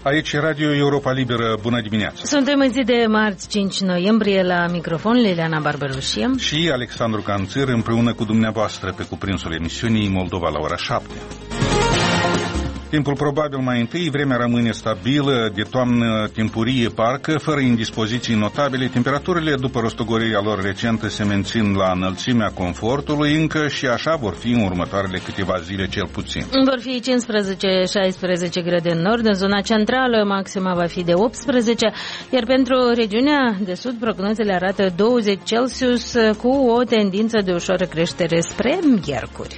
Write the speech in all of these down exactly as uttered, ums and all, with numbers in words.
Aici Radio Europa Liberă, bună dimineața! Suntem în zi de marți, cinci noiembrie, la microfon Liliana Barberușie și Alexandru Canțir, împreună cu dumneavoastră pe cuprinsul emisiunii Moldova la ora șapte. Timpul probabil mai întâi, vremea rămâne stabilă, de toamnă timpurie parcă, fără indispoziții notabile. Temperaturile, după rostogorirea lor recentă, se mențin la înălțimea confortului, încă și așa vor fi în următoarele câteva zile cel puțin. Vor fi cincisprezece șaisprezece grade în nord, în zona centrală maxima va fi de optsprezece, iar pentru regiunea de sud prognozele arată douăzeci Celsius cu o tendință de ușoară creștere spre miercuri.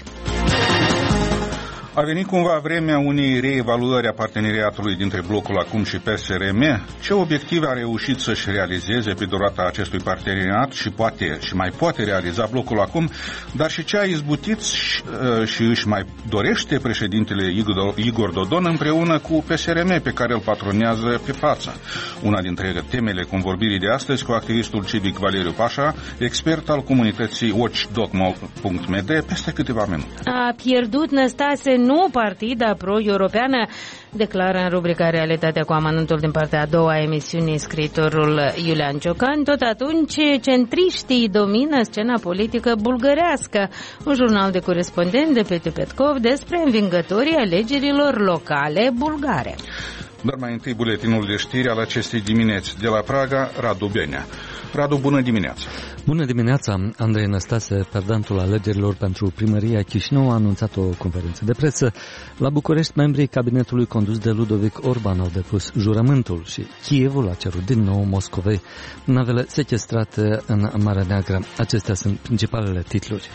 A venit cumva vremea unei reevaluări a parteneriatului dintre Blocul Acum și P S R M? Ce obiective a reușit să-și realizeze pe durata acestui parteneriat și poate și mai poate realiza Blocul Acum, dar și ce a izbutit și, și își mai dorește președintele Igor Dodon împreună cu P S R M, pe care îl patronează pe față? Una dintre temele convorbirii de astăzi cu activistul civic Valeriu Pașa, expert al comunității watchdog punct m d, peste câteva minute. A pierdut Năstase, nu partida pro-europeană, declară în rubrica Realitatea cu amănuntul din partea a doua a emisiunii scriitorul Iulian Ciocan. Tot atunci, centriștii domină scena politică bulgărească. Un jurnal de corespondent de Pete Petkov despre învingătorii alegerilor locale bulgare. Dar mai întâi buletinul de știri al acestei dimineți. De la Praga, Radu Benea. Radu, bună dimineața! Bună dimineața! Andrei Năstase, perdantul alegerilor pentru primăria Chișinău, a anunțat o conferință de presă. La București, membrii cabinetului condus de Ludovic Orban au depus jurământul și Kievul a cerut din nou Moscovei navele sechestrate în Marea Neagră. Acestea sunt principalele titluri.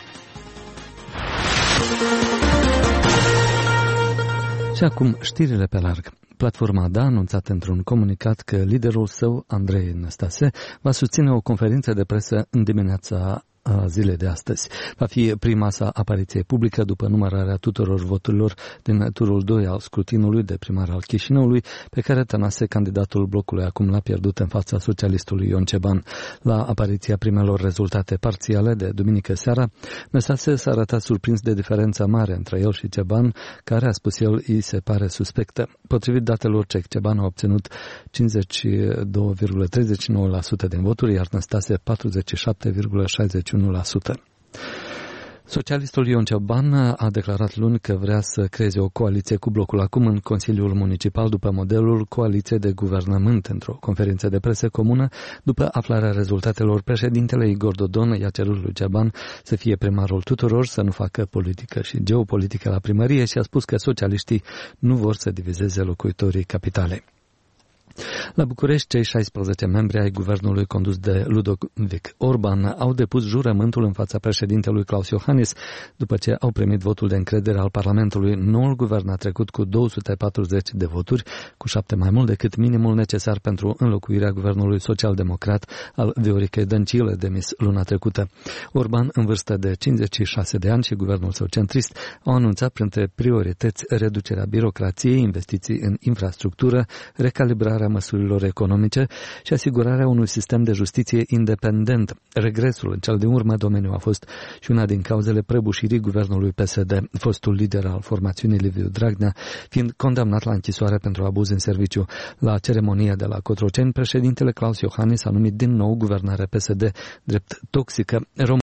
Și acum știrile pe larg. Platforma D A a anunțat într-un comunicat că liderul său, Andrei Năstase, va susține o conferință de presă în dimineața zilei de astăzi. Va fi prima sa apariție publică după numărarea tuturor voturilor din turul doi al scrutinului de primar al Chișinăului, pe care Tănase, candidatul Blocului Acum, l-a pierdut în fața socialistului Ion Ceban. La apariția primelor rezultate parțiale de duminică seara, Năstase s-a arătat surprins de diferența mare între el și Ceban, care, a spus el, îi se pare suspectă. Potrivit datelor cec, Ceban a obținut cincizeci și doi virgulă treizeci și nouă la sută din voturi, iar Năstase patruzeci și șapte virgulă șaizeci și unu la sută. Socialistul Ion Ceban a declarat luni că vrea să creeze o coaliție cu Blocul Acum în Consiliul Municipal după modelul coaliție de guvernământ. Într-o conferință de presă comună, după aflarea rezultatelor, președintele Igor Dodon i-a cerut lui Ceban să fie primarul tuturor, să nu facă politică și geopolitică la primărie și a spus că socialiștii nu vor să divizeze locuitorii capitalei. La București, cei șaisprezece membri ai guvernului condus de Ludovic Orban au depus jurământul în fața președintelui Klaus Iohannis după ce au primit votul de încredere al Parlamentului. Noul guvern a trecut cu două sute patruzeci de voturi, cu șapte mai mult decât minimul necesar pentru înlocuirea guvernului social-democrat al Vioricăi Dăncilă, demis luna trecută. Orban, în vârstă de cincizeci și șase de ani, și guvernul său centrist au anunțat printre priorități reducerea birocrației, investiții în infrastructură, recalibrarea măsurilor economice și asigurarea unui sistem de justiție independent. Regresul în cel din urmă domeniu a fost și una din cauzele prăbușirii guvernului P S D, fostul lider al formațiunii Liviu Dragnea, fiind condamnat la închisoare pentru abuz în serviciu. La ceremonia de la Cotroceni, președintele Klaus Iohannis a numit din nou guvernarea P S D drept toxică.